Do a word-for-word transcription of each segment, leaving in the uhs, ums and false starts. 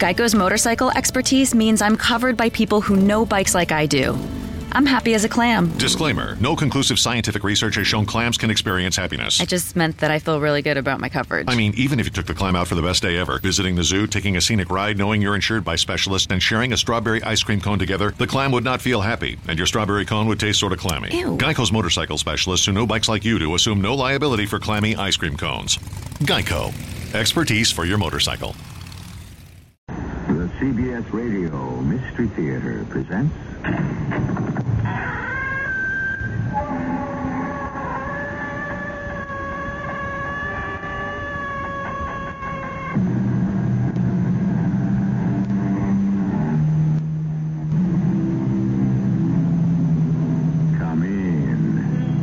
Geico's motorcycle expertise means I'm covered by people who know bikes like I do. I'm happy as a clam. Disclaimer. No conclusive scientific research has shown clams can experience happiness. I just meant that I feel really good about my coverage. I mean, even if you took the clam out for the best day ever, visiting the zoo, taking a scenic ride, knowing you're insured by specialists, and sharing a strawberry ice cream cone together, the clam would not feel happy, and your strawberry cone would taste sort of clammy. Ew. Geico's motorcycle specialists who know bikes like you do assume no liability for clammy ice cream cones. Geico. Expertise for your motorcycle. The C B S Radio Mystery Theater presents... Come in.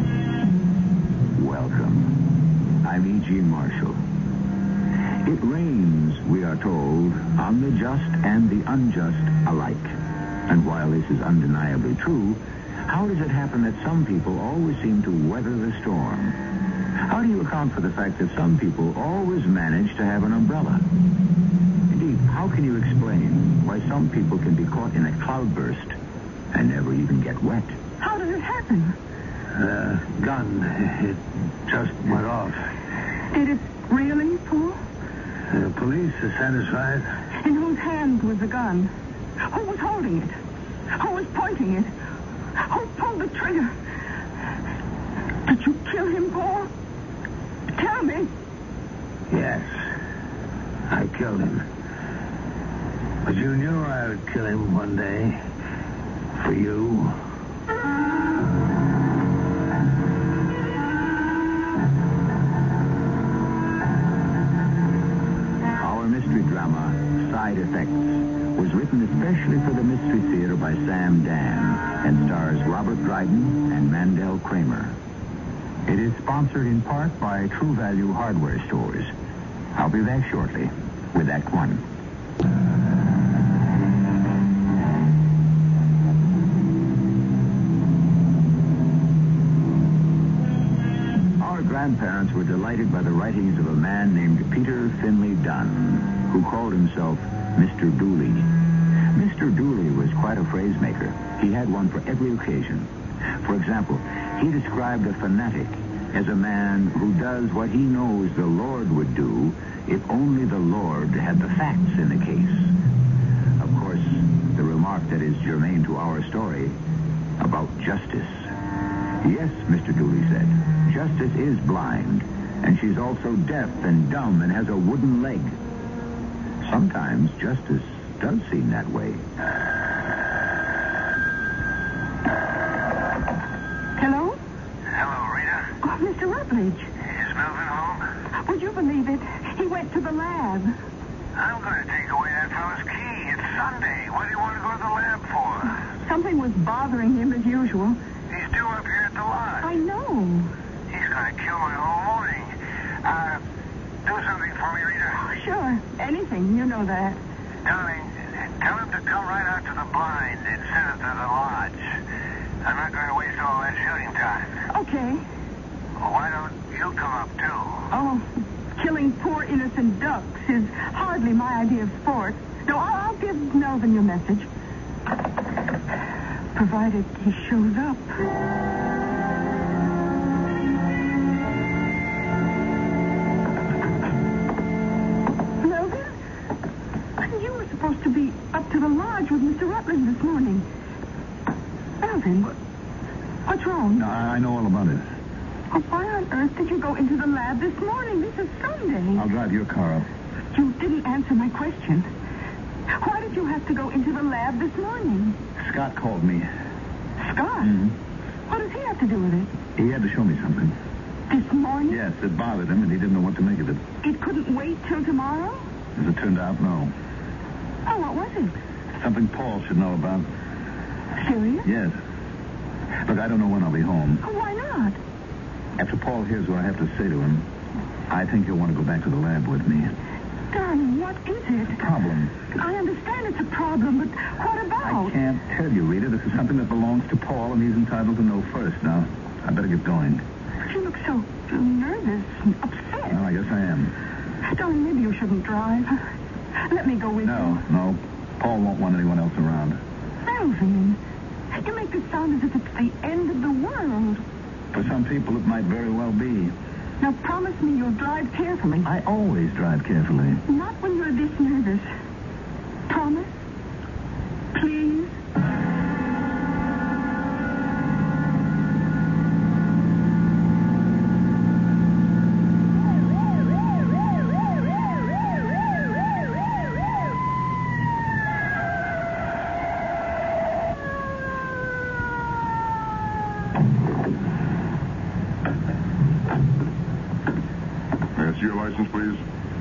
Welcome. I'm E G. Marshall. It rains, we are told, on the just and the unjust alike. And while this is undeniably true, how does it happen that some people always seem to weather the storm? How do you account for the fact that some people always manage to have an umbrella? Indeed, how can you explain why some people can be caught in a cloudburst and never even get wet? How did it happen? Uh, gun. It just went off. Did it really, Paul? The police are satisfied. In whose hand was the gun? Who was holding it? Who was pointing it? Who pulled the trigger? Did you kill him, Paul? Tell me. Yes. I killed him. But you knew I would kill him one day. For you. Our mystery drama, Side Effects, was written especially for the Mystery Theater by Sam Dan and stars Robert Dryden and Mandel Kramer. It is sponsored in part by True Value Hardware Stores. I'll be back shortly with Act One. Our grandparents were delighted by the writings of a man named Peter Finley Dunn, who called himself Mister Dooley. Mister Dooley was quite a phrase maker. He had one for every occasion. For example, he described a fanatic as a man who does what he knows the Lord would do if only the Lord had the facts in the case. Of course, the remark that is germane to our story about justice. Yes, Mister Dooley said, justice is blind, and she's also deaf and dumb and has a wooden leg. Sometimes justice does seem that way. Hello? Hello, Rita. Oh, Mister Rutledge. Is Melvin home? Would you believe it? He went to the lab. I'm going to take away that fellow's key. It's Sunday. What do you want to go to the lab for? Something was bothering him as usual. He's due up here at the lodge. I know. He's going to kill my whole morning. Uh, do something for me, Rita. Sure. Anything. You know that. Darling, tell him to come right out to the blind instead of to the lodge. I'm not going to waste all that shooting time. Okay. Well, why don't you come up, too? Oh, killing poor innocent ducks is hardly my idea of sport. No, I'll, I'll give Melvin your message. Provided he shows up. Melvin? You were supposed to be up to the lodge with Mister Rutledge this morning. Melvin, what's wrong? No, I know all about it. Well, why on earth did you go into the lab this morning? This is Sunday. I'll drive your car up. You didn't answer my question. Why did you have to go into the lab this morning? Scott called me. Scott? Mm-hmm. What does he have to do with it? He had to show me something. This morning? Yes, it bothered him, and he didn't know what to make of it. It couldn't wait till tomorrow? As it turned out, no. Oh, what was it? Something Paul should know about. Serious? Yes. Look, I don't know when I'll be home. Oh, why not? After Paul hears what I have to say to him, I think he'll want to go back to the lab with me. Darling, what is it? Problem. I understand it's a problem, but what about? I can't tell you, Rita. This is something that belongs to Paul, and he's entitled to know first. Now, I better get going. You look so nervous and upset. Well, I guess I am. Darling, maybe you shouldn't drive. Let me go with No, you. no. Paul won't want anyone else around. Melvin, you make it sound as if it's the end of the world. For some people, it might very well be. Now promise me you'll drive carefully. I always drive carefully. Not when you're this nervous. Promise? Please? Your license, please.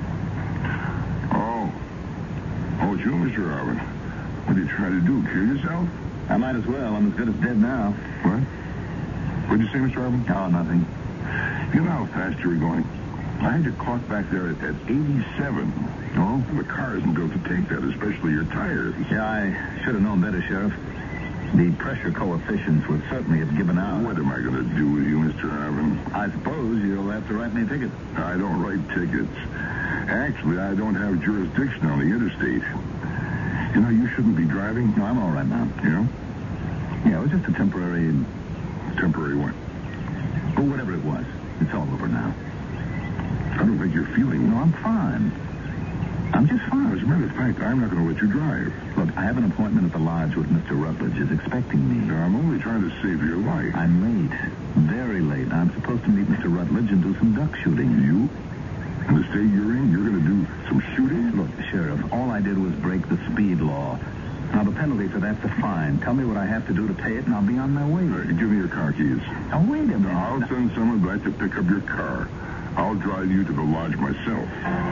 Oh. Oh, it's you, Mister Robin. What are you trying to do? Kill yourself? I might as well. I'm as good as dead now. What? What'd you say, Mister Robin? Oh, nothing. You know how fast you were going? I had you clocked back there at, at eighty-seven. Oh? The car isn't built to take that, especially your tires. Yeah, I should have known better, Sheriff. The pressure coefficients would certainly have given out. What am I going to do with you, Mister Robin? I suppose you'll have to write me a ticket. I don't write tickets. Actually, I don't have jurisdiction on the interstate. You know, you shouldn't be driving. No, I'm all right now. You know? Yeah, it was just a temporary... Temporary what? Oh, whatever it was. It's all over now. I don't think you're feeling... No, I'm fine. I'm just fine. As a matter of fact, I'm not going to let you drive. Look, I have an appointment at the lodge with Mister Rutledge is expecting me. Now, I'm only trying to save your life. I'm late. Very late. I'm supposed to meet Mister Rutledge and do some duck shooting. You? In the state you're in, you're going to do some shooting? Look, Sheriff, all I did was break the speed law. Now, the penalty for that's a fine. Tell me what I have to do to pay it, and I'll be on my way. All right, give me your car keys. Now, wait a minute. I'll send someone back to pick up your car. I'll drive you to the lodge myself.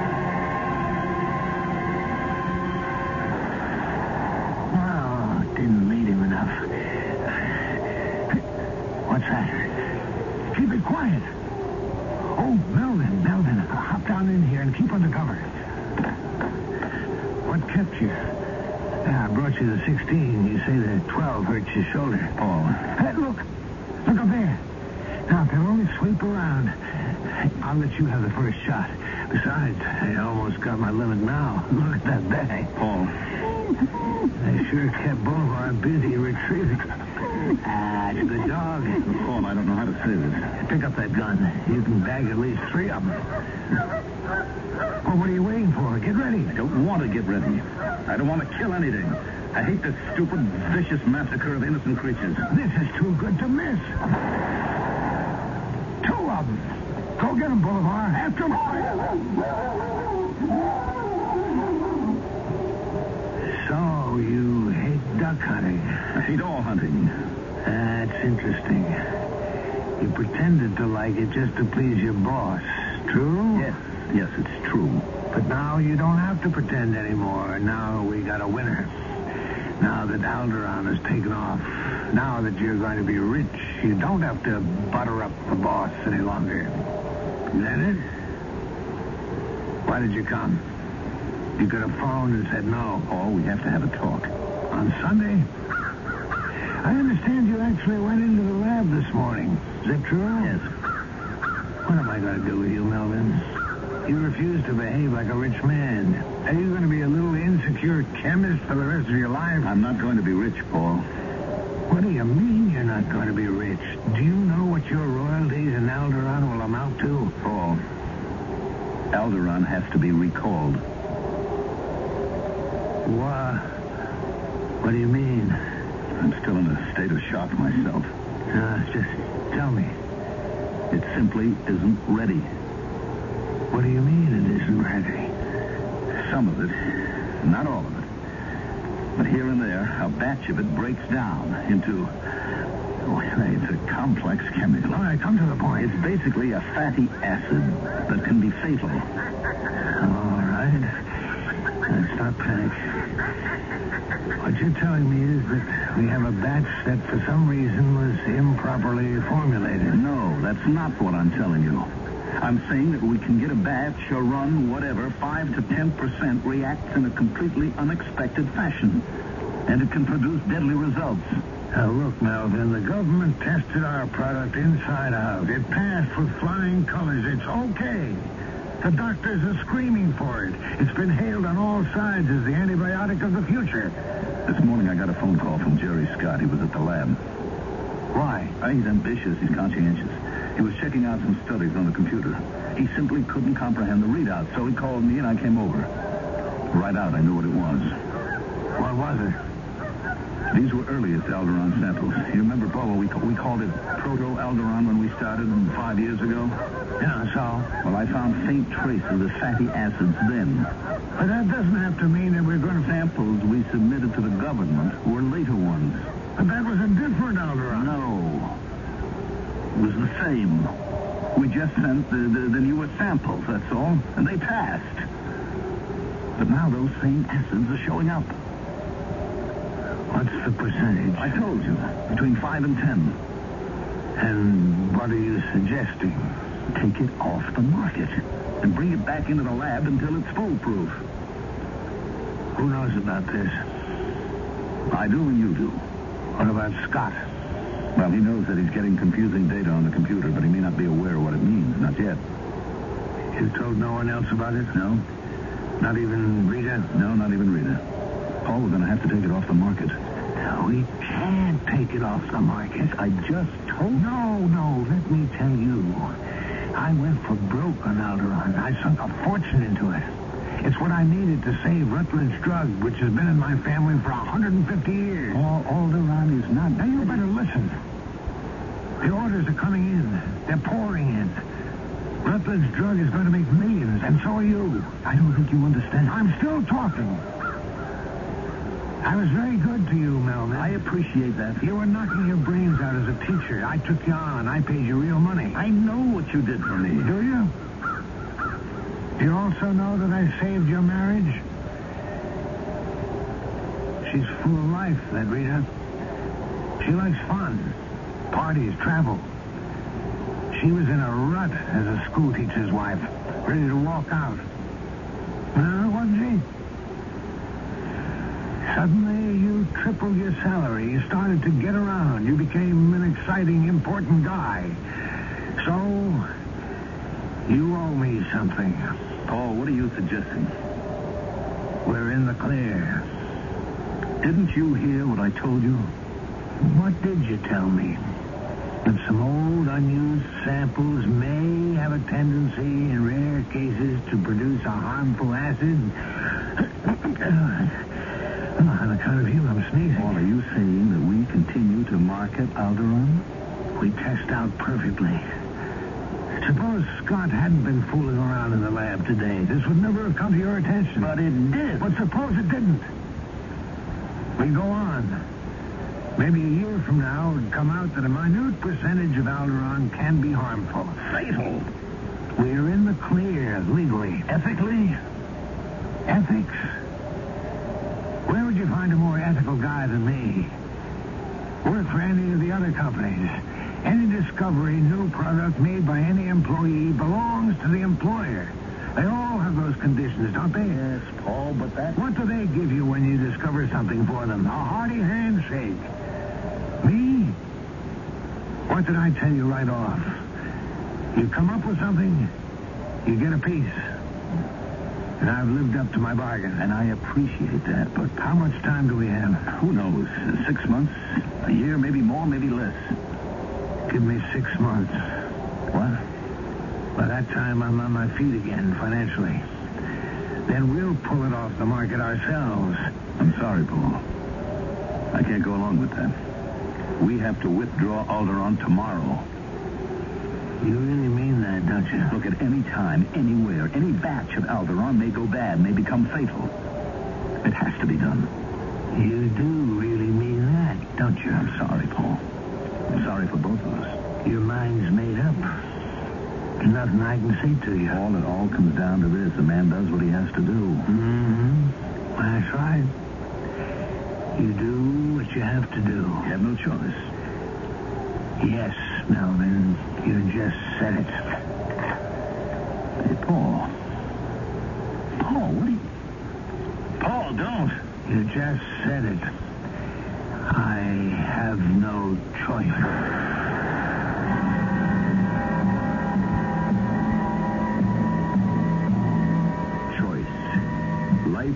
Didn't lead him enough. What's that? Keep it quiet. Oh, Melvin, Melvin, hop down in here and keep under cover. What kept you? Yeah, I brought you the sixteen. You say the twelve hurt your shoulder. Paul. Hey, look. Look up there. Now, if they'll only sweep around, I'll let you have the first shot. Besides, I almost got my limit now. Look at that bag. Paul. They sure kept Boulevard busy retrieving. Ah, it's the dog. Paul, I don't know how to say this. Pick up that gun. You can bag at least three of them. Well, what are you waiting for? Get ready. I don't want to get ready. I don't want to kill anything. I hate this stupid, vicious massacre of innocent creatures. This is too good to miss. Two of them. Go get them, Boulevard. After them. So, you hate duck hunting? I hate all hunting. That's interesting. You pretended to like it just to please your boss. True? Yes. Yes, it's true. But now you don't have to pretend anymore. Now we got a winner. Now that Alderaan has taken off, now that you're going to be rich, you don't have to butter up the boss any longer. Is that it? Why did you come? You could have phoned and said no. Oh, we have to have a talk. On Sunday? I understand you actually went into the lab this morning. Is that true? Yes. What am I going to do with you, Melvin? You refuse to behave like a rich man. Are you going to be a little insecure chemist for the rest of your life? I'm not going to be rich, Paul. What do you mean you're not going to be rich? Do you know what your royalties in Alderaan will amount to? Paul, Alderaan has to be recalled. What? What do you mean? I'm still in a state of shock myself. Uh, just tell me. It simply isn't ready. What do you mean it isn't ready? Some of it, not all of it. But here and there, a batch of it breaks down into... Oh, it's a complex chemical. All right, come to the point. It's basically a fatty acid that can be fatal. All right. Let's not panic. What you're telling me is that we have a batch that for some reason was improperly formulated. No, that's not what I'm telling you. I'm saying that we can get a batch, a run, whatever, five to ten percent reacts in a completely unexpected fashion. And it can produce deadly results. Now, look, Melvin, the government tested our product inside out. It passed with flying colors. It's okay. The doctors are screaming for it. It's been hailed on all sides as the antibiotic of the future. This morning I got a phone call from Jerry Scott. He was at the lab. Why? Uh, he's ambitious. He's conscientious. He was checking out some studies on the computer. He simply couldn't comprehend the readout, so he called me and I came over. Right out, I knew what it was. What was it? These were earliest Alderon samples. You remember, Paul, we, we called it Proto-Alderon when we started five years ago? Yeah, so? Well, I found faint traces of fatty acids then. But that doesn't have to mean that we're going to... Samples we submitted to the government were later ones. But that was a different Alderon. No. It was the same. We just sent the, the, the newer samples, that's all. And they passed. But now those same acids are showing up. What's the percentage? I told you. Between five and ten. And what are you suggesting? Take it off the market. And bring it back into the lab until it's foolproof. Who knows about this? I do and you do. What about Scott? Well, he knows that he's getting confusing data on the computer, but he may not be aware of what it means. Not yet. You told no one else about it? No. Not even Rita? No, not even Rita. Paul, we're going to have to take it off the market. We can't take it off the market. I just told you. No, no, let me tell you. I went for broke on Alderon. I sunk a fortune into it. It's what I needed to save Rutledge Drug, which has been in my family for one hundred fifty years. Paul, Alderon is not... Now, you better listen. The orders are coming in. They're pouring in. Rutledge Drug is going to make millions, and so are you. I don't think you understand. I'm still talking. I was very good to you, Melvin. I appreciate that. You were knocking your brains out as a teacher. I took you on. I paid you real money. I know what you did for me. Do you? Do you also know that I saved your marriage? She's full of life, that Rita. She likes fun, parties, travel. She was in a rut as a school teacher's wife, ready to walk out. No, wasn't she? Suddenly, you tripled your salary. You started to get around. You became an exciting, important guy. So, you owe me something. Paul, what are you suggesting? We're in the clear. Didn't you hear what I told you? What did you tell me? That some old, unused samples may have a tendency, in rare cases, to produce a harmful acid? Oh, on account of you, I'm sneezing. Paul, are you saying that we continue to market Alderon? We test out perfectly. Suppose Scott hadn't been fooling around in the lab today. This would never have come to your attention. But it did. But suppose it didn't. We go on. Maybe a year from now, it would come out that a minute percentage of Alderon can be harmful. Fatal. We're in the clear, legally. Ethically? Ethics? Where would you find a more ethical guy than me? Work for any of the other companies. Any discovery, new product made by any employee belongs to the employer. They all have those conditions, don't they? Yes, Paul, but that... What do they give you when you discover something for them? A hearty handshake. Me? What did I tell you right off? You come up with something, you get a piece. And I've lived up to my bargain. And I appreciate that, but... How much time do we have? Who knows? Six months? A year, maybe more, maybe less. Give me six months. What? By that time, I'm on my feet again, financially. Then we'll pull it off the market ourselves. I'm sorry, Paul. I can't go along with that. We have to withdraw Alderon tomorrow. You really mean that, don't you? Look, at any time, anywhere, any batch of Alderon may go bad, may become fatal. It has to be done. You do really mean that, don't you? I'm sorry, Paul. I'm sorry for both of us. Your mind's made up. There's nothing I can say to you. Paul, it all comes down to this. A man does what he has to do. Mm-hmm. That's right. You do what you have to do. You have no choice. Yes, Melvin. You just said it. Hey, Paul. Paul, what are you... Paul, don't. You just said it. I have no choice.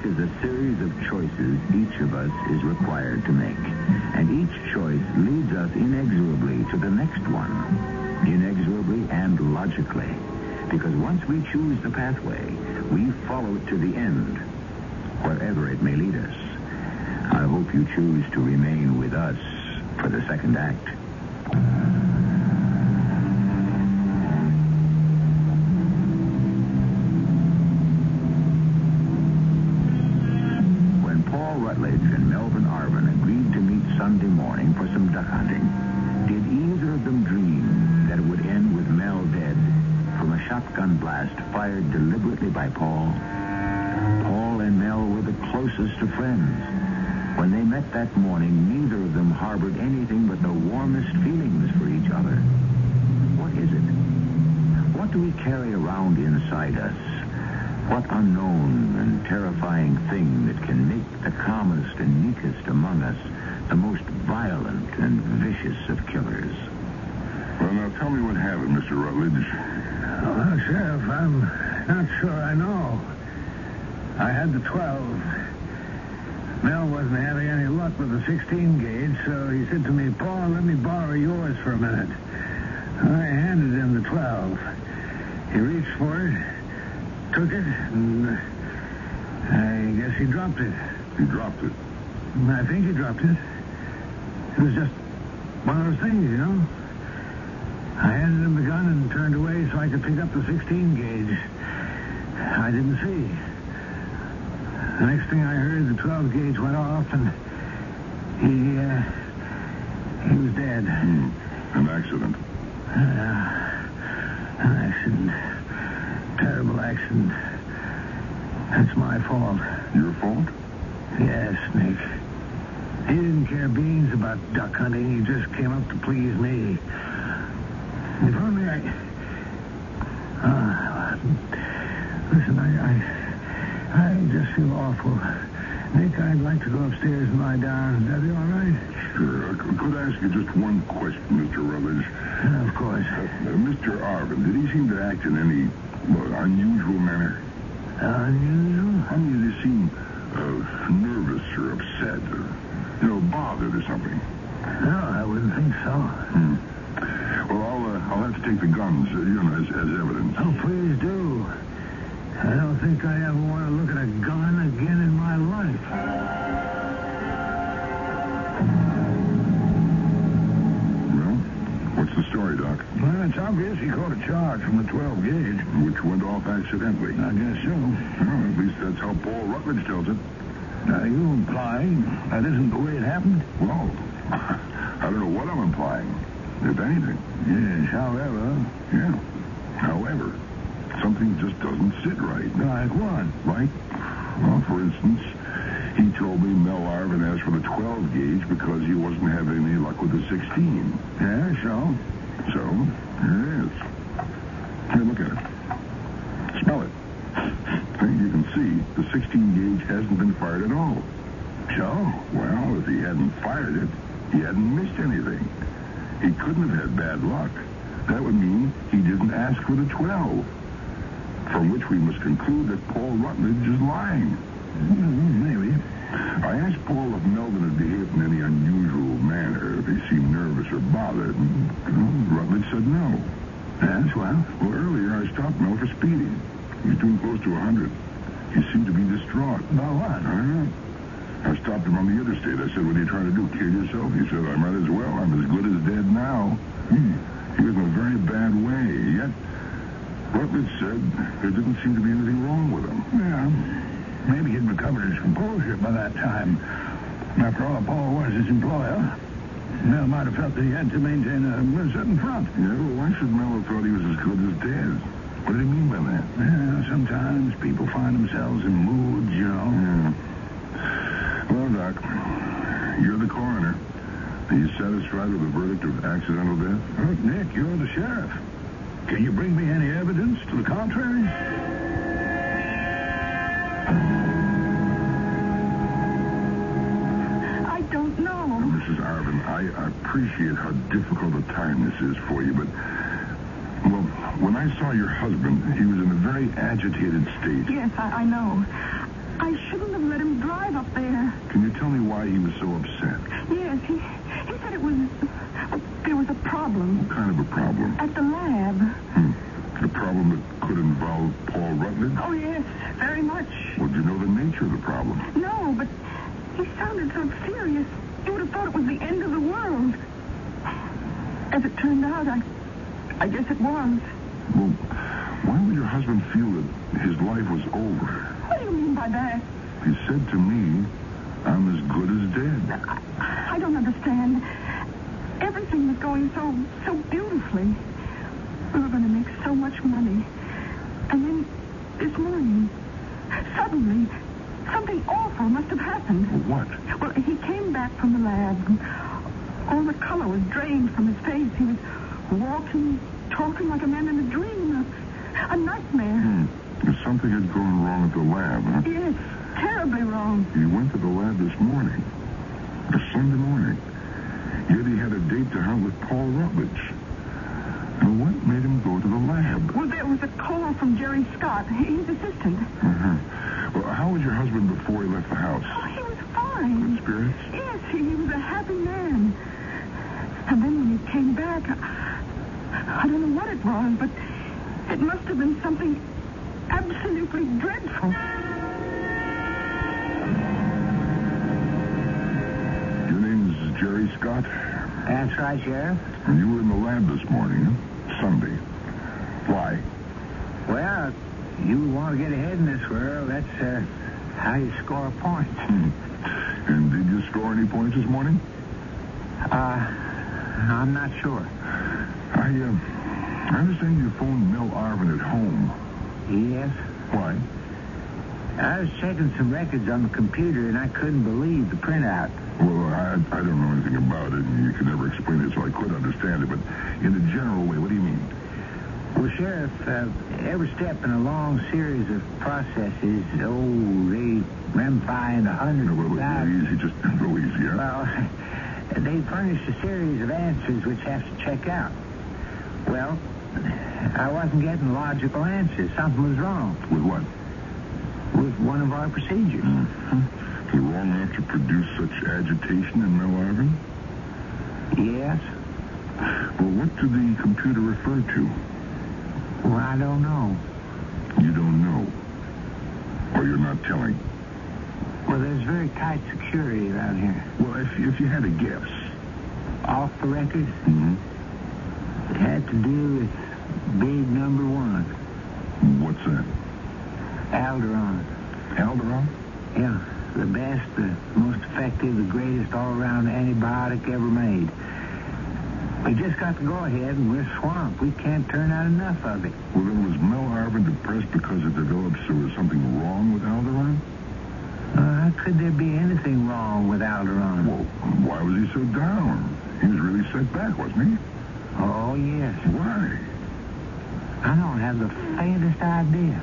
life is a series of choices each of us is required to make. And each choice leads us inexorably to the next one. Inexorably and logically. Because once we choose the pathway, we follow it to the end, wherever it may lead us. I hope you choose to remain with us for the second act. When Paul Rutledge and Melvin Arvin agreed to meet Sunday morning for some duck hunting, did either of them dream that it would end with Mel dead from a shotgun blast fired deliberately by Paul? Paul and Mel were the closest of friends. When they met that morning, neither of them harbored anything but the warmest feelings for each other. What is it? What do we carry around inside us? What unknown and terrifying thing that can make the calmest and meekest among us the most violent and vicious of killers? Well, now tell me what happened, Mister Rutledge. Well, Sheriff, I'm not sure I know. I had the twelve. Mel wasn't having any luck with the sixteen gauge, so he said to me, Paul, let me borrow yours for a minute. I handed him the twelve. He reached for it, took it, and I guess he dropped it. He dropped it? I think he dropped it. It was just one of those things, you know. I handed him the gun and turned away so I could pick up the sixteen gauge. I didn't see. The next thing I heard, the twelve gauge went off, and he, uh, he was dead. Hmm. An accident. Uh, an accident. Terrible accident. That's my fault. Your fault? Yes, Nick. He didn't care beans about duck hunting. He just came up to please me. If only I... Uh, listen, I... I I just feel awful. Nick, I'd like to go upstairs and lie down. Would that be all right? Sure. Uh, could I ask you just one question, Mister Rutledge? Uh, of course. Uh, Mister Arvin, did he seem to act in any well, unusual manner? Unusual? I mean, did he seem uh, nervous or upset or, you know, bothered or something? No, I wouldn't think so. Hmm. Well, I'll, uh, I'll have to take the guns, uh, you know, as, as evidence. Oh, please do. I don't think I ever want to look at a gun again in my life. Well, what's the story, Doc? Well, it's obvious he caught a charge from the twelve gauge. Which went off accidentally. I guess so. Well, at least that's how Paul Rutledge tells it. Now, you implying that isn't the way it happened? Well, I don't know what I'm implying, if anything. Yes, however... Yeah, however... Something just doesn't sit right. Like what? Like, well, for instance, he told me Mel Arvin asked for the twelve gauge because he wasn't having any luck with the sixteen. Yeah, so? So, here it is. Hey, look at it. Smell it. Hey, you can see the sixteen gauge hasn't been fired at all. So? Well, if he hadn't fired it, he hadn't missed anything. He couldn't have had bad luck. That would mean he didn't ask for the twelve. From which we must conclude that Paul Rutledge is lying. Mm, maybe. I asked Paul if Melvin had behaved in any unusual manner, if he seemed nervous or bothered, and well, Rutledge said no. That's well. Well, earlier I stopped Mel for speeding. He was doing close to a hundred. He seemed to be distraught. About what? I don't know. I stopped him on the interstate. I said, what are you trying to do, kill yourself? He said, I might as well. I'm as good as dead now. Hmm. He was in a very bad way, yet... Rutledge said there didn't seem to be anything wrong with him. Yeah, maybe he'd recovered his composure by that time. After all, Paul was his employer. Mel might have felt that he had to maintain a, a certain front. Yeah, well, why should Mel have thought he was as good as dead? What did he mean by that? Yeah, sometimes people find themselves in moods, you know. Yeah. Well, Doc, you're the coroner. Are you satisfied with the verdict of accidental death? Look, Nick, you're the sheriff. Can you bring me any evidence to the contrary? I don't know. Now, Missus Arvin, I appreciate how difficult a time this is for you, but, well, when I saw your husband, he was in a very agitated state. Yes, I, I know. I shouldn't have let him drive up there. Can you tell me why he was so upset? Yes, he, he said it was... Uh, there was a problem. What kind of a problem? At the lab. Hmm. A problem that could involve Paul Rutledge? Oh, yes, very much. Well, do you know the nature of the problem? No, but he sounded so serious. You would have thought it was the end of the world. As it turned out, I... I guess it was. Well, why would your husband feel that his life was over? What do you mean by that? He said to me, I'm as good as dead. I, I don't understand. Everything was going so, so beautifully. We were going to make so much money. And then, this morning, suddenly, something awful must have happened. What? Well, he came back from the lab. And all the color was drained from his face. He was walking, talking like a man in a dream. A, a nightmare. Hmm. If something had gone wrong at the lab, huh? Yes, terribly wrong. He went to the lab this morning. A Sunday morning. Yet he had a date to hunt with Paul Rutledge. And what made him go to the lab? Well, there was a call from Jerry Scott, his assistant. Uh-huh. Well, how was your husband before he left the house? Oh, he was fine. Good spirits? Yes, he, he was a happy man. And then when he came back, I, I don't know what it was, but it must have been something absolutely dreadful. Your name's Jerry Scott? That's right, Sheriff. And you were in the lab this morning, huh? Sunday. Why? Well, you want to get ahead in this world, that's uh, how you score points. Hmm. And did you score any points this morning? Uh, I'm not sure. I, uh, I understand you phoned Mel Arvin at home. Yes? Why? I was checking some records on the computer, and I couldn't believe the printout. Well, I, I don't know anything about it, and you can never explain it, so I could understand it. But in a general way, what do you mean? Well, Sheriff, uh, every step in a long series of processes, oh, they ramify into hundreds No, of wait, wait, thousands. easy, just go easy, huh? Well, they furnish a series of answers which have to check out. Well, I wasn't getting logical answers. Something was wrong With what? with one of our procedures. Mm-hmm. Wrong enough to produce such agitation in Mel Arvin? Yes? Well, what did the computer refer to? Well, I don't know. You don't know. Or you're not telling. Well, there's very tight security around here. Well, if, if you had a guess. Off the record, Mm-hmm. it had to do with big number one, What's that? Alderon. Alderon? Yeah, the best, the most effective, the greatest all-around antibiotic ever made. We just got to go ahead and we're swamped. We can't turn out enough of it. Well, then was Mel Arvin depressed because it developed so there was something wrong with Alderon? Uh, how could there be anything wrong with Alderon? Well, why was he so down? He was really set back, wasn't he? Oh, yes. Why? I don't have the faintest idea.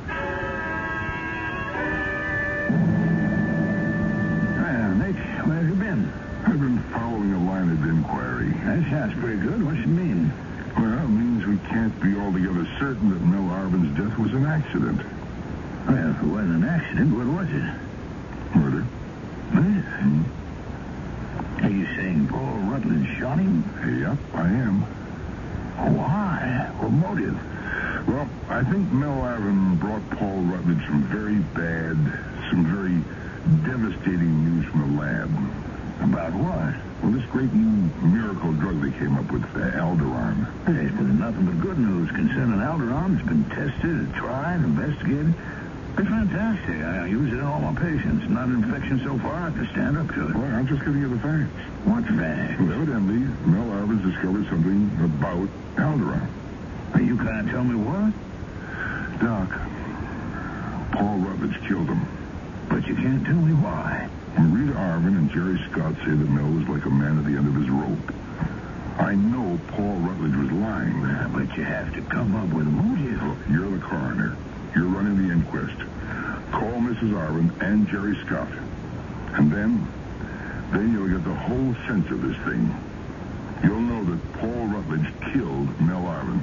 Well, Nick, where have you been? I've been following a line of inquiry. That sounds pretty good. What's it mean? Well, it means we can't be altogether certain that Mel Arvin's death was an accident. Well, if it wasn't an accident, what was it? Murder. Murder? Hmm? Are you saying Paul Rutledge shot him? Yep, I am. Why? What motive? Well, I think Mel Arvin brought Paul Rutledge some very bad, some very devastating news from the lab. About what? Well, this great new miracle drug they came up with, uh, Alderon. There's been nothing but good news concerning Alderon. It's been tested, tried, investigated. It's fantastic. I use it in all my patients. Not an infection so far I can stand up to it. Well, I'm just giving you the facts. What fact? Well, evidently, Mel Arvin's discovered something about Alderon. You can't tell me what? Doc, Paul Rutledge killed him. But you can't tell me why. Rita Arvin and Jerry Scott say that Mel was like a man at the end of his rope. I know Paul Rutledge was lying. But you have to come up with a motive. Look, you're the coroner. You're running the inquest. Call Missus Arvin and Jerry Scott. And then, then you'll get the whole sense of this thing. You'll know that Paul Rutledge killed Mel Arvin.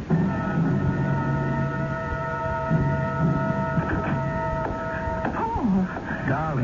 Paul. Darling.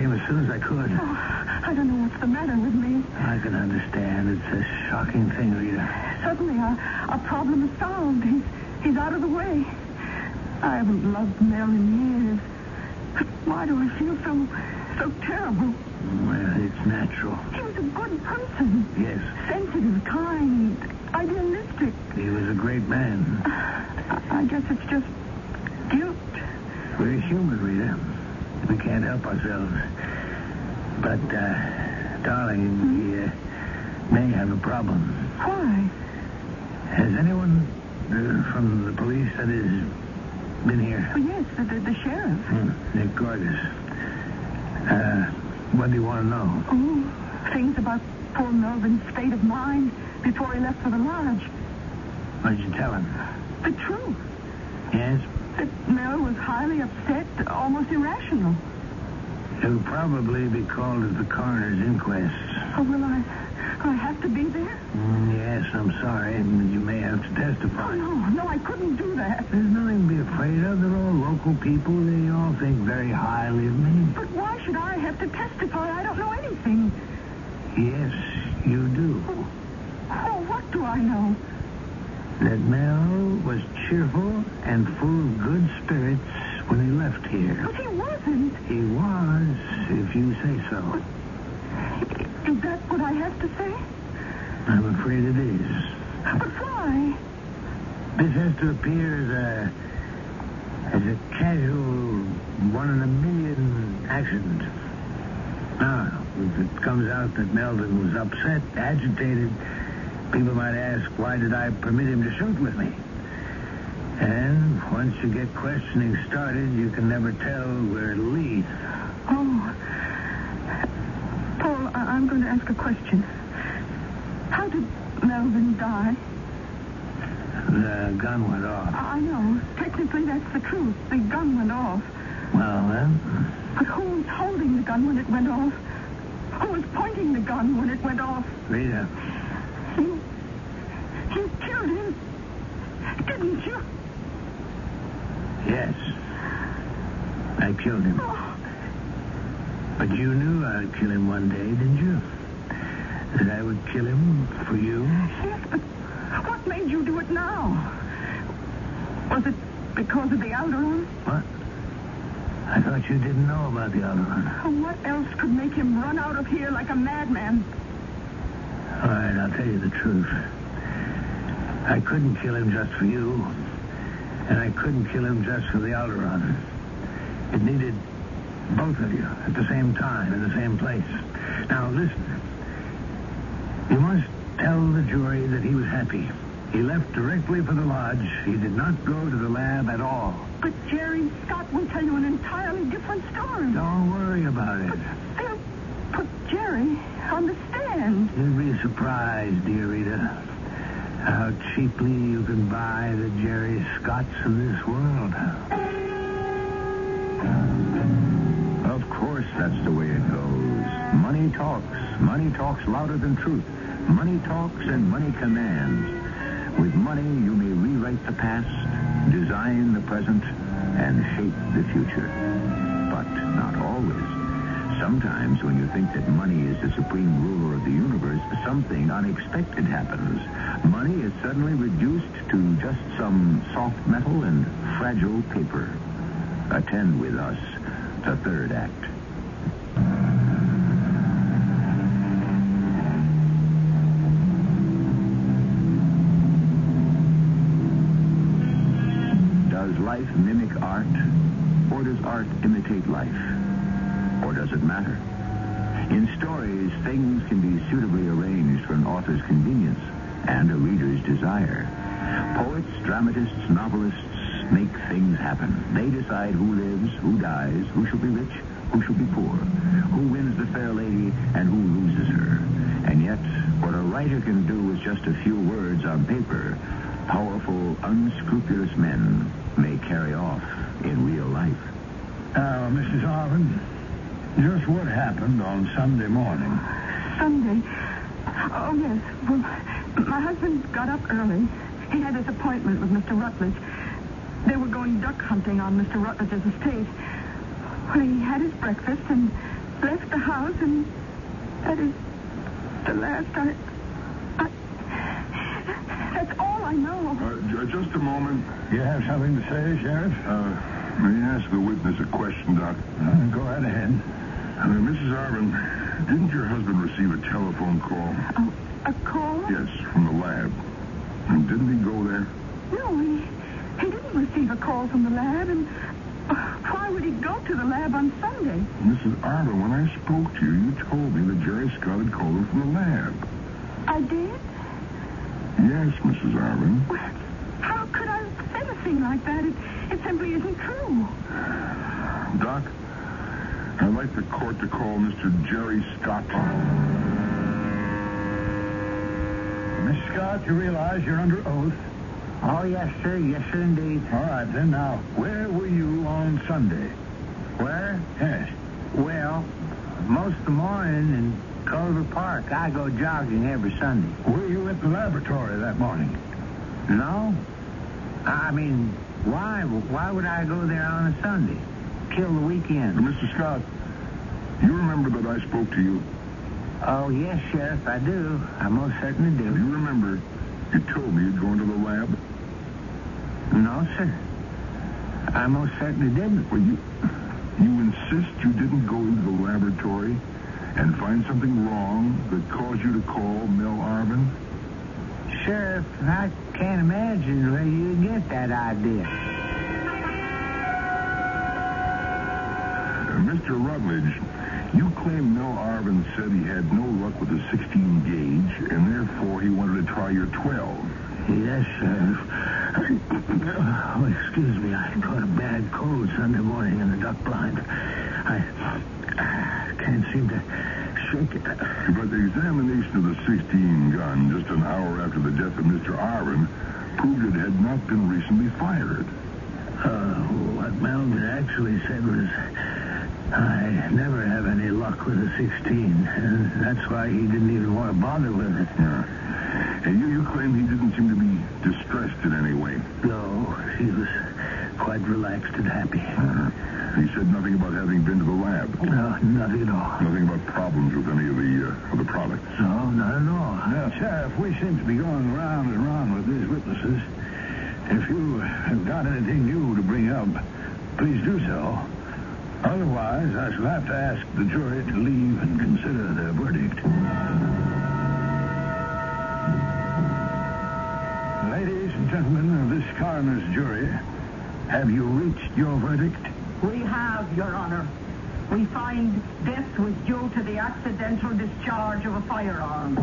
came as soon as I could. Oh, I don't know what's the matter with me. I can understand. It's a shocking thing, Rita. Suddenly, our, our problem is solved. He's, he's out of the way. I haven't loved Mel in years. But why do I feel so, so terrible? Well, it's natural. He was a good person. Yes. Sensitive, kind, idealistic. He was a great man. I, I guess it's just guilt. We're human, Rita. We can't help ourselves. But, uh, darling, we uh, may have a problem. Why? Has anyone uh, from the police, that is, been here? Oh, yes, the, the, the sheriff. Hmm, Nick Gorgas. Uh, what do you want to know? Oh, things about poor Melvin's state of mind before he left for the lodge. What did you tell him? The truth. Yes? That Mel was highly upset, almost irrational. He'll probably be called at the coroner's inquest. Oh, will I, will I have to be there? Mm, yes, I'm sorry. You may have to testify. Oh, no, no, I couldn't do that. There's nothing to be afraid of. They're all local people. They all think very highly of me. But why should I have to testify? I don't know anything. Yes, you do. Oh, oh what do I know? That Mel was cheerful and full of good spirits when he left here. But he wasn't. He was, if you say so. Is that what I have to say? I'm afraid it is. But why? This has to appear as a as a casual one in a million accident. Now, if it comes out that Melvin was upset, agitated, people might ask, why did I permit him to shoot with me? And once you get questioning started, you can never tell where it'll lead. Oh. Paul, I- I'm going to ask a question. How did Melvin die? The gun went off. I know. Technically, that's the truth. The gun went off. Well, then... But who was holding the gun when it went off? Who was pointing the gun when it went off? Rita. You... You killed him. Didn't you? Yes. I killed him. Oh. But you knew I'd kill him one day, didn't you? That I would kill him for you? Yes, but what made you do it now? Was it because of the Alderaan? What? I thought you didn't know about the Alderaan. What else could make him run out of here like a madman? All right, I'll tell you the truth. I couldn't kill him just for you, and I couldn't kill him just for the Alderaan. It needed both of you at the same time, in the same place. Now, listen. You must tell the jury that he was happy. He left directly for the lodge. He did not go to the lab at all. But Jerry Scott will tell you an entirely different story. Don't worry about it. But they'll put Jerry on the stand. You'd be surprised, dear Rita, how cheaply you can buy the Jerry Scotts of this world. Of course, that's the way it goes. Money talks. Money talks louder than truth. Money talks and money commands. With money, you may rewrite the past, design the present, and shape the future. But not always. Sometimes when you think that money is the supreme ruler of the universe, something unexpected happens. Money is suddenly reduced to just some soft metal and fragile paper. Attend with us to Third Act. Does life mimic art, or does art imitate life? Or does it matter? In stories, things can be suitably arranged for an author's convenience and a reader's desire. Poets, dramatists, novelists make things happen. They decide who lives, who dies, who shall be rich, who shall be poor, who wins the fair lady, and who loses her. And yet, what a writer can do with just a few words on paper, powerful, unscrupulous men may carry off in real life. Now, Missus Arvin, just what happened on Sunday morning? Sunday? Oh, yes. Well, my husband got up early. He had his appointment with Mister Rutledge. They were going duck hunting on Mister Rutledge's estate. Well, he had his breakfast, and left the house, and that is the last I... I that's all I know. Uh, j- just a moment. You have something to say, Sheriff? Uh, may I ask the witness a question, Doc? Uh, go right ahead. Uh, Missus Arvin, didn't your husband receive a telephone call? Oh, a call? Yes, from the lab. And didn't he go there? No, he, he didn't receive a call from the lab, and uh, why would he go to the lab on Sunday? Missus Arvin, when I spoke to you, you told me that Jerry Scott had called him from the lab. I did? Yes, Missus Arvin. Well, how could I say a thing like that? It, it simply isn't true. Doc, I'd like the court to call Mister Jerry Scott. Miss Scott, you realize you're under oath? Oh, yes, sir. Yes, sir, indeed. All right, then. Now, where were you on Sunday? Where? Yes. Well, most of the morning in Culver Park. I go jogging every Sunday. Were you at the laboratory that morning? No. I mean, why? Why would I go there on a Sunday? Kill the weekend. Mister Scott, you remember that I spoke to you? Oh, yes, Sheriff, I do. I most certainly Do do. you remember you told me you'd go into the lab? No, sir. I most certainly didn't. Well, you, you insist you didn't go into the laboratory and find something wrong that caused you to call Mel Arvin? Sheriff, I can't imagine where you get that idea. Uh, Mister Rutledge, you claim Mel Arvin said he had no luck with the sixteen gauge, and therefore he wanted to try your twelve. Yes, Sheriff. Oh, excuse me. I caught a bad cold Sunday morning in the duck blind. I, I can't seem to shake it. But the examination of the sixteen gun just an hour after the death of Mister Arvin proved it had not been recently fired. Uh, what Melvin actually said was, I never have any luck with a sixteen, and that's why he didn't even want to bother with it. Yeah. And you, you claim he didn't seem to be distressed in any way. No, he was quite relaxed and happy. Uh, he said nothing about having been to the lab. No, nothing at all. Nothing about problems with any of the uh, of the products. No, not at all. Now, Sheriff, we seem to be going round and round with these witnesses. If you have got anything new to bring up, please do so. Otherwise, I shall have to ask the jury to leave and consider their verdict. Ladies and gentlemen of this coroner's jury, have you reached your verdict? We have, Your Honor. We find death was due to the accidental discharge of a firearm.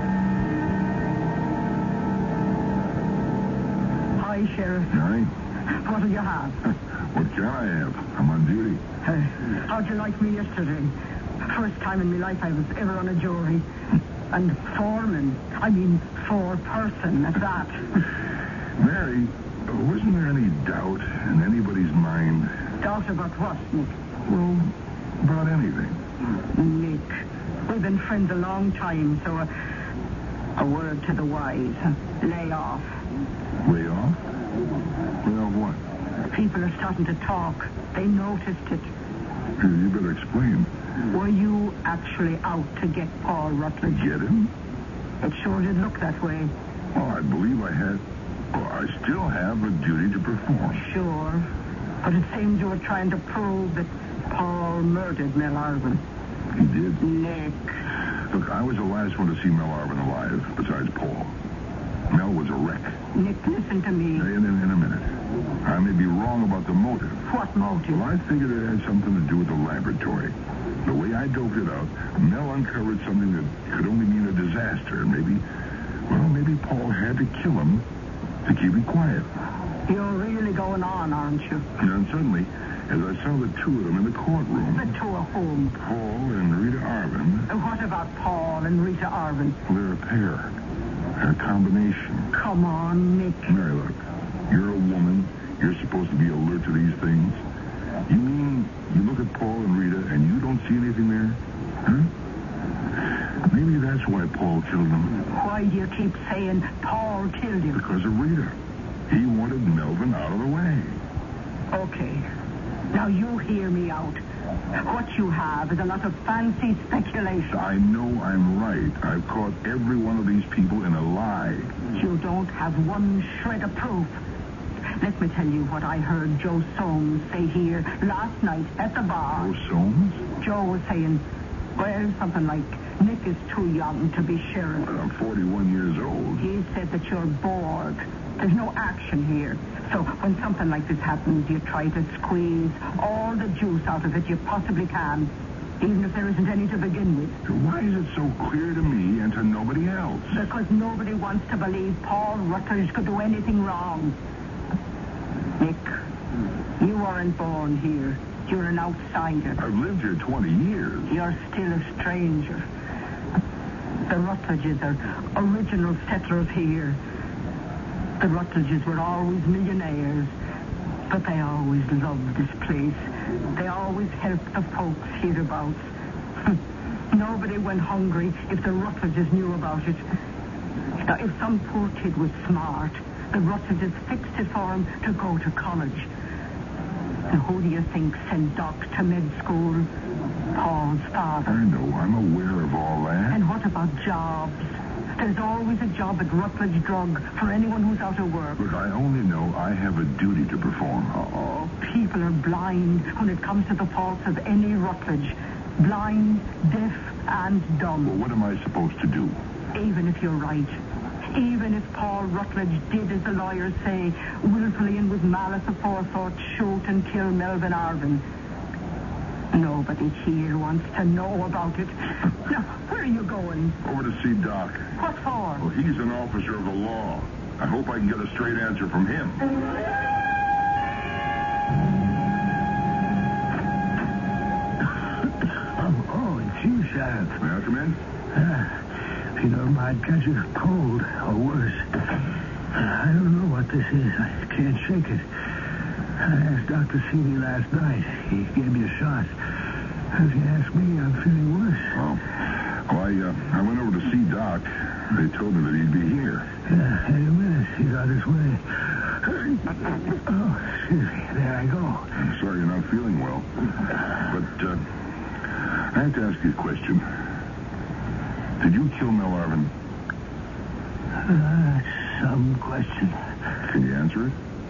Hi, Sheriff. Aye? What'll you have? What can I have? I'm on duty. Uh, how'd you like me yesterday? First time in my life I was ever on a jury. And foreman. I mean, four-person at that. Mary, wasn't there any doubt in anybody's mind? Doubt about what, Nick? Well, about anything. Nick, we've been friends a long time, so a, a word to the wise. Lay off. Lay off? Lay off what? People are starting to talk. They noticed it. You you better explain. Were you actually out to get Paul Rutledge? Get him? It sure did look that way. Well, I believe I had... Well, I still have a duty to perform. Sure. But it seems you were trying to prove that Paul murdered Mel Arvin. He did. Nick. Look, I was the last one to see Mel Arvin alive, besides Paul. Mel was a wreck. Nick, listen to me. In, in, in a minute. I may be wrong about the motive. What motive? Well, I figured it had something to do with the laboratory. The way I doped it out, Mel uncovered something that could only mean a disaster. Maybe, well, maybe Paul had to kill him to keep it quiet. You're really going on, aren't you? And then suddenly, as I saw the two of them in the courtroom, The two of whom? Paul and Rita Arvin, And what about Paul and Rita Arvin? well, they're a pair. They're a combination. Come on, Nick. Mary, look, you're a woman. You're supposed to be alert to these things. You mean you look at Paul and Rita and you don't see anything there? Huh? Maybe that's why Paul killed them. Why do you keep saying Paul killed him? Because of Rita. He wanted Melvin out of the way. Okay. Now, you hear me out. What you have is a lot of fancy speculation. I know I'm right. I've caught every one of these people in a lie. You don't have one shred of proof. Let me tell you what I heard Joe Soames say here last night at the bar. Joe Soames? Joe was saying, well, something like, Nick is too young to be sheriff. But I'm forty-one years old. He said that you're bored. There's no action here. So when something like this happens, you try to squeeze all the juice out of it you possibly can, even if there isn't any to begin with. So why is it so clear to me and to nobody else? Because nobody wants to believe Paul Rutledge could do anything wrong. Nick, you weren't born here. You're an outsider. I've lived here twenty years. You're still a stranger. The Rutledges are original settlers here. The Rutledges were always millionaires, but they always loved this place. They always helped the folks hereabouts. Nobody went hungry if the Rutledges knew about it. Now, if some poor kid was smart, the Rutledges fixed it for him to go to college. And who do you think sent Doc to med school? Paul's father. I know. I'm aware of all that. And what about jobs? There's always a job at Rutledge Drug for anyone who's out of work. Look, I only know I have a duty to perform. Oh, people are blind when it comes to the faults of any Rutledge. Blind, deaf, and dumb. Well, what am I supposed to do? Even if you're right. Even if Paul Rutledge did, as the lawyers say, willfully and with malice aforethought, shoot and kill Melvin Arvin. Nobody here wants to know about it. Now, where are you going? Over to see Doc. What for? Well, he's an officer of the law. I hope I can get a straight answer from him. oh, oh, it's you, Sheriff. May I come in? Uh, if you don't mind catching a cold, or worse. I don't know what this is. I can't shake it. I asked Doctor Seeley last night. He gave me a shot. If you ask me, I'm feeling worse. Oh. Well, I, uh, I went over to see Doc. They told me that he'd be here. Yeah, any minute. He's on his way. Oh, excuse me. There I go. I'm sorry you're not feeling well. But, uh, I have to ask you a question. Did you kill Mel Arvin? Uh, some question. Can you answer it?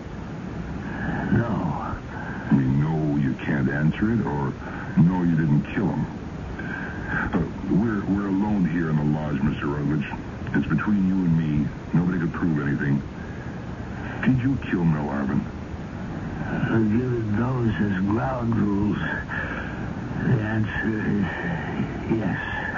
No. I mean, no, you can't answer it, or no, you didn't kill him. Uh, we're we're alone here in the lodge, Mister Rutledge. It's between you and me. Nobody could prove anything. Did you kill Mel Arvin? Uh, given those as ground rules, the answer is yes.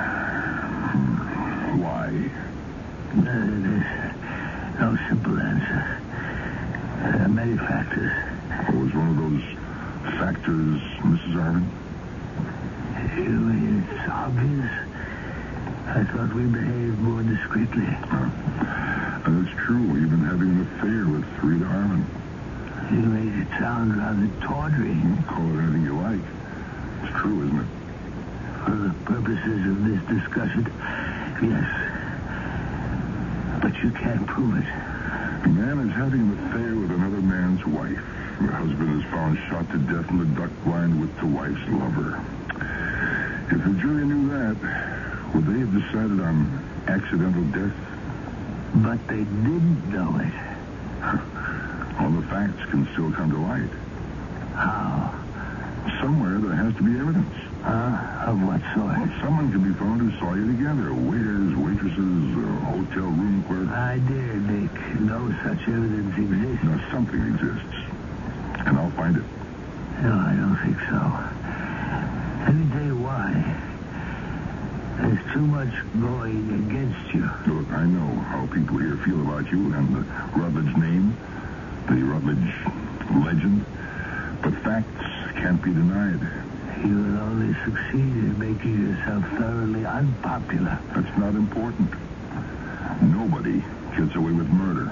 Why? Uh, there's no simple answer. There are many factors. Oh, was one of those factors Missus Arvin? You mean it's obvious? I thought we behaved more discreetly. Uh, that's true. You've been having an affair with Rita Arvin. You made it sound rather tawdry. Well, call it anything you like. It's true, isn't it? For the purposes of this discussion, yes. But you can't prove it. A man is having an affair with another man's wife. The husband is found shot to death in the duck blind with the wife's lover. If the jury knew that, would they have decided on accidental death? But they didn't know it. All the facts can still come to light. How? Somewhere there has to be evidence. Uh, of what sort? Well, someone can be found who saw you together. Waiters, waitresses, a hotel room clerk. I dare, Dick. No such evidence exists. Now, something exists. And I'll find it. No, I don't think so. Let me tell you why. There's too much going against you. Look, I know how people here feel about you and the Rutledge name, the Rutledge legend. But facts can't be denied. You will only succeed in making yourself thoroughly unpopular. That's not important. Nobody gets away with murder.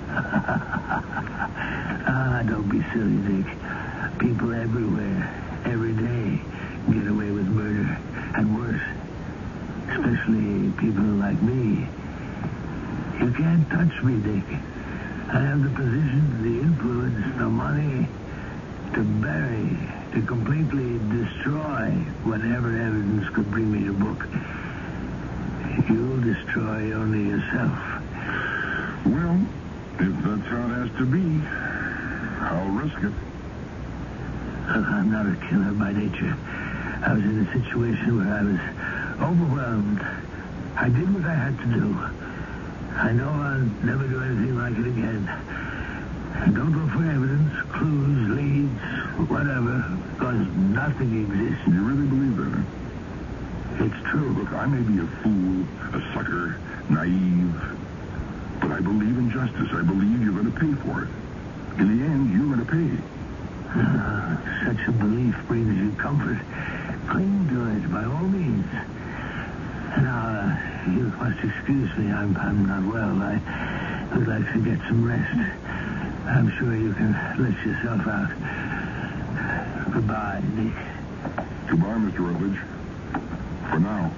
Ah, don't be silly, Dick. People everywhere, every day, get away with murder. And worse. Especially people like me. You can't touch me, Dick. I have the position, the influence, the money to bury to completely destroy whatever evidence could bring me to book. You'll destroy only yourself. Well, if that's how it has to be, I'll risk it. Look, I'm not a killer by nature. I was in a situation where I was overwhelmed. I did what I had to do. I know I'll never do anything like it again. Don't look for evidence, clues, leads, whatever, because nothing exists. You really believe that, huh? It's true. Look, I may be a fool, a sucker, naive, but I believe in justice. I believe you're going to pay for it. In the end, you're going to pay. Uh, such a belief brings you comfort. Cling to it, by all means. Now, uh, you must excuse me. I'm, I'm not well. I would like to get some rest. I'm sure you can let yourself out. Goodbye, Nick. Goodbye, Mister Rutledge. For now.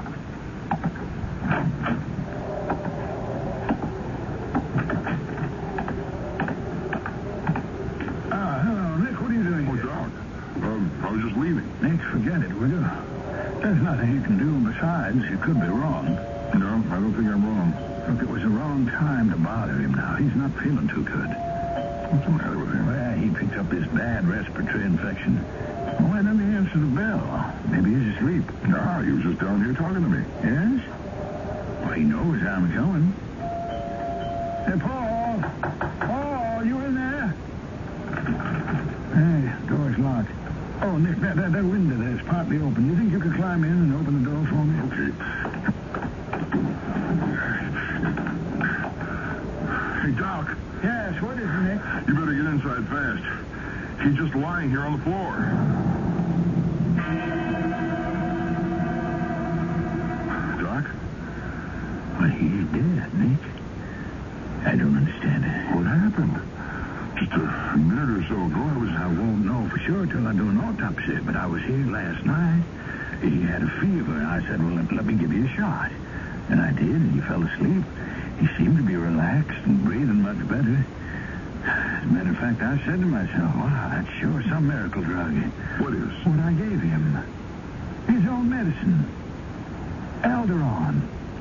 Ah, hello, Nick. What are you doing Oh, here? Doc. Um, I was just leaving. Nick, forget it, will you? There's nothing you can do. Besides, you could be wrong. No, I don't think I'm wrong. Look, it was the wrong time to bother him now. He's not feeling too good. What's the matter with him? Well, he picked up this bad respiratory infection. Why didn't he answer the bell? Maybe he's asleep. Nah, he was just down here talking to me. Yes? Well, he knows I'm coming. Hey, Paul! Paul, you in there? Hey, door's locked. Oh, Nick, that, that, that window there's partly open. You think you could climb in and open the door for me? Okay. Hey, Doc. Yes, what is it, Nick? You better get inside fast. He's just lying here on the floor. Doc? Well, he's dead, Nick. I don't understand it. What happened? Just a minute or so ago, I was... I won't know for sure till I do an autopsy, but I was here last night. He had a fever, and I said, well, let, let me give you a shot. And I did, and he fell asleep. He seemed to be relaxed and breathing much better. As a matter of fact, I said to myself, wow, that's sure some miracle drug. What is? What I gave him. His own medicine. Alderon.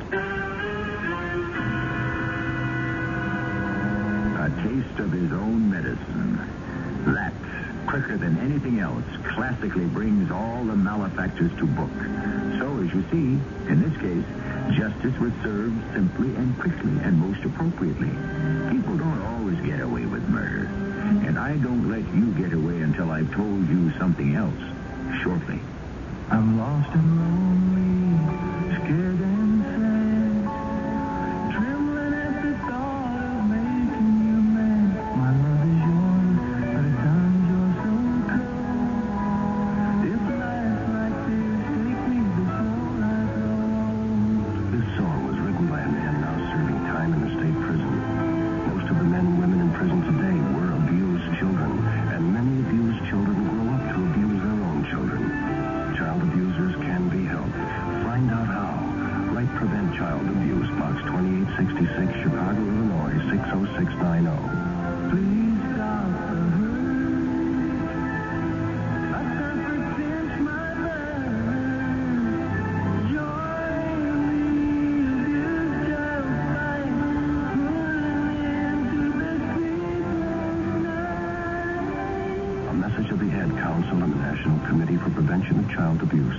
A taste of his own medicine. That, quicker than anything else, classically brings all the malefactors to book. So, as you see, in this case, justice was served simply and quickly and most appropriately. People don't always get away with murder. And I don't let you get away until I've told you something else. Shortly. I'm lost and lonely, scared and sad, trembling at the thought of making you mad. My love is yours, but at times you're so cold. If life like this takes me before I go. This song was written by a man now serving time in a state prison. Most of the men and women in prison today were abused children, and many abused children grow up to abuse their own children. Child abusers can be helped. Find out how. Write Prevent Child Abuse, Box twenty-eight sixty-six, Chicago, Illinois, six oh six nine oh. Please stop the hurt. I suffered since my birth. Join me, abuse child fight. Pulling into the sleepless night. A message of the Head Council and the National Committee for Prevention of Child Abuse.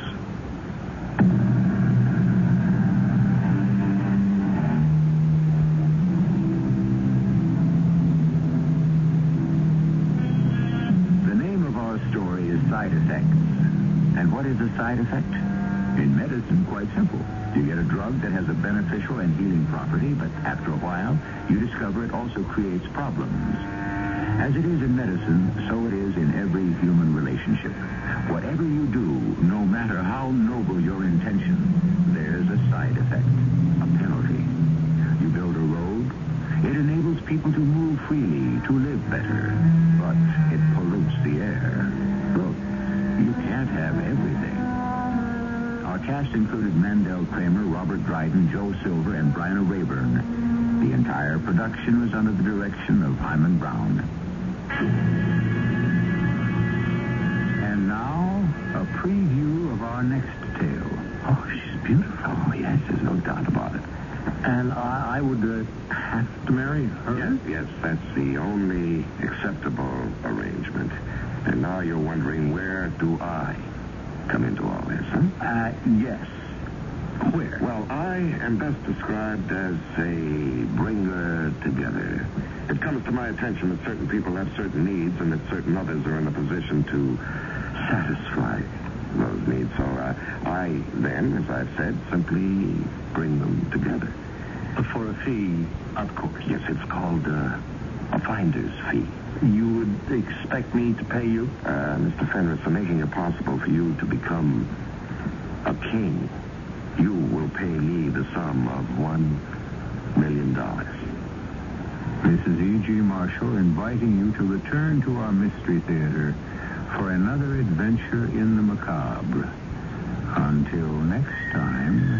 The name of our story is Side Effects. And what is a side effect? In medicine, quite simple. You get a drug that has a beneficial and healing property, but after a while, you discover it also creates problems. As it is in medicine, so it is in every human relationship. Whatever you do, no matter how noble your intention, there's a side effect, a penalty. You build a road, it enables people to move freely, to live better, but it pollutes the air. Look, you can't have everything. Our cast included Mandel Kramer, Robert Dryden, Joe Silver, and Bryna Rayburn. The entire production was under the direction of Hyman Brown. And now, our next tale. Oh, she's beautiful. Oh, yes, there's no doubt about it. And I, I would uh, have to marry her? Yes, yes, that's the only acceptable arrangement. And now you're wondering, where do I come into all this, huh? Uh, yes. Where? Well, I am best described as a bringer together. It comes to my attention that certain people have certain needs and that certain others are in a position to satisfy those needs. So uh, I then, as I've said, simply bring them together. For a fee, of course. Yes, it's called uh, a finder's fee. You would expect me to pay you? Uh, Mister Fenris, for making it possible for you to become a king, you will pay me the sum of one million dollars. Missus E G. Marshall inviting you to return to our Mystery Theater for another adventure in the macabre. Until next time...